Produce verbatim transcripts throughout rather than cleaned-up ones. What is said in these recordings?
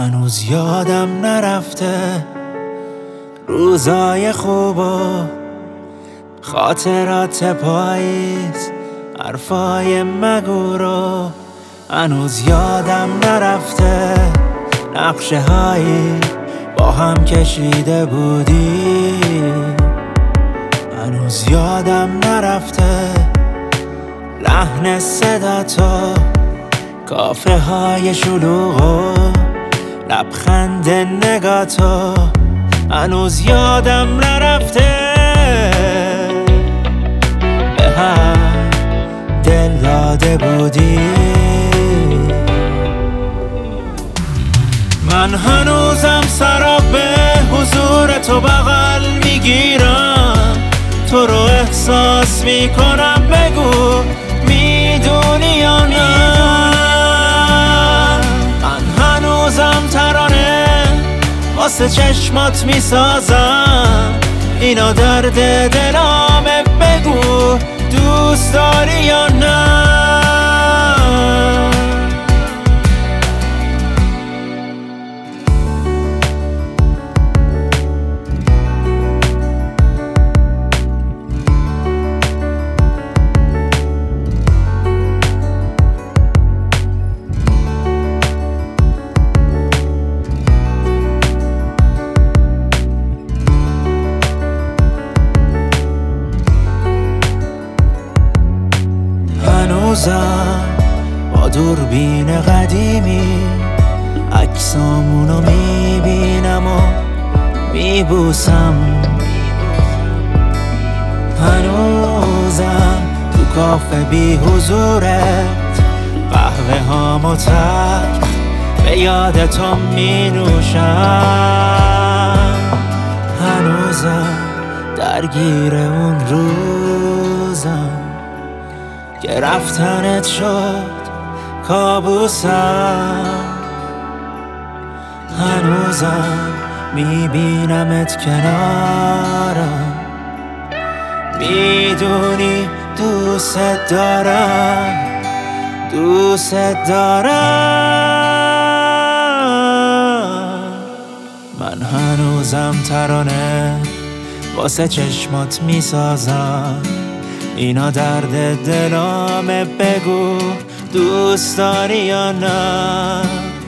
هنوز یادم نرفته روزای خوب و خاطرات پاییز، حرفای مگو رو. هنوز یادم نرفته نقشه هایی با هم کشیده بودی. هنوز یادم نرفته لحن صدا تو، کافه های شلوغ و لبخند نگاه تو. هنوز یادم نرفته به هر دل داده بودی. من هنوزم سراب به حضور تو بغل میگیرم، تو رو احساس میکنم. بگو میدونی یا نه؟ من هنوزم ترانه واسه چشمات میسازم، اینا درد دلامه. بگو دوست داری یا نه؟ هنوزم با دوربین قدیمی عکسامونو میبینم و میبوسم. هنوزم تو کافه بی حضورت قهوه هامو تلخ به یاد تو مینوشم. هنوزم درگیر اون روزم که رفتنت شد کابوسم. هنوزم میبینمت کنارم، میدونی دوست دارم، دوست دارم. من هنوزم ترانه واسه چشمات میسازم، اینا درد دلامه. بگو دوست داری یا نه؟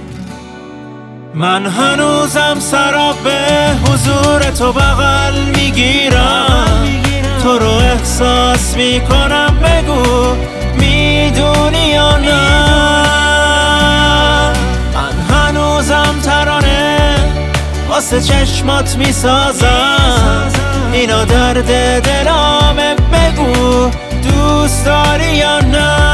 من هنوزم سراب به حضور تو بغل میگیرم، تو رو احساس میکنم. بگو میدونی یا نه؟ من هنوزم ترانه واسه چشمات میسازم، اینا درد دلامه. بگو دوست داری یا نه؟